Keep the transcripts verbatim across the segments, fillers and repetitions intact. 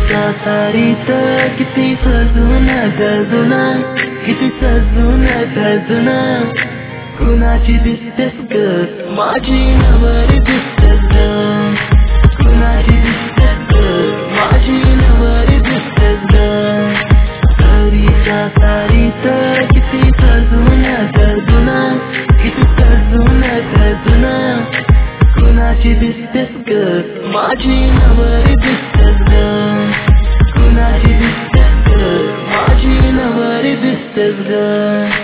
सरीचा सारीत किती सजून गजून किती सजून गजून कुणाची दिसतेस ग माझी नवरी दिसतेस ग कुणाची दिसतेस ग माझी नवरी दिसतेस ग सरीच्या सारीत किती सजून गजून किती सजून गजून कुणाची दिसतेस ग माझी नवरी दिसतेस ग कुणाची दिसतेस ग माझी नवरी दिसतेस ग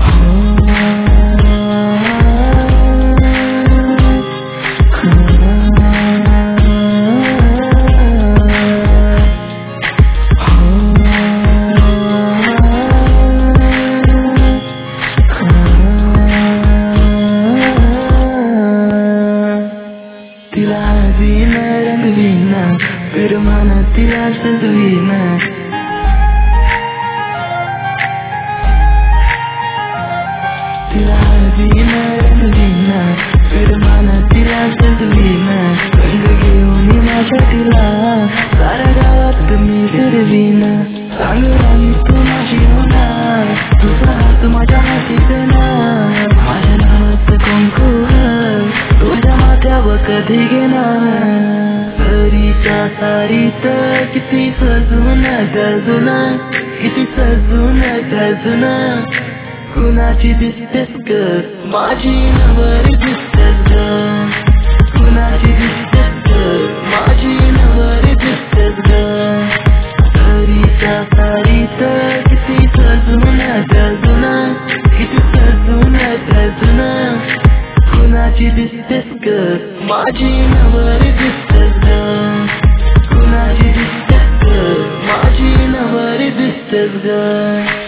तिला हवीन रंगवीन विरमान तिला सजवीन तिला हवीन रंगवीन विरमान तिला सजवीन रंग घेऊन माझ्या तिला साऱ्या गावात मी फिरवीन सांग राणी तू माझी होणार तुझा हात माझ्या हातीत ना माझ्या नावाचं कुंकू तुझ्या माथ्यावर कधी घेणार सरीच्या सारीत किती सजून गजून किती सजून गजून कुणाची दिसतेस ग माझी नवरी दिसतेस ग कुणाची दिसतेस ग माझी नवरी दिसतेस ग सरीच्या सारीत किती सजून गजून किती सजून गजून कुणाची दिसतेस ग माझी नवरी दिसतेस ग कुणाची दिसतेस ग माझी नवरी दिसतेस ग